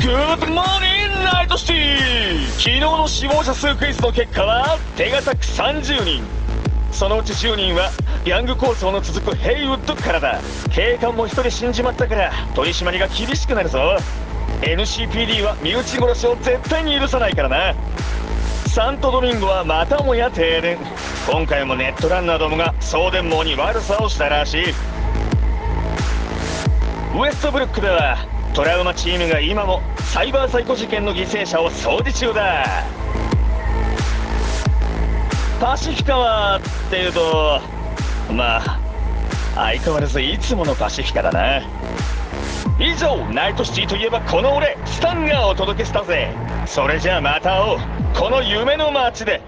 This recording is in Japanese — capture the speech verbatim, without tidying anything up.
グッドモーニングナイトシティ。昨日の死亡者数クイズの結果は手堅くさんじゅうにん。そのうちじゅうにんはギャング構想の続くヘイウッドからだ。警官もひとり死んじまったから取り締まりが厳しくなるぞ。 エヌシーピーディー は身内殺しを絶対に許さないからな。サントドミンゴはまたもや停電。今回もネットランナーどもが送電網に悪さをしたらしい。ウエストブルックではトラウマチームが今もサイバーサイコ事件の犠牲者を掃除中だ。パシフィカはっていうとまあ相変わらずいつものパシフィカだな。以上、ナイトシティといえばこの俺スタンがお届けしたぜ。それじゃあまた会おう、この夢の街で。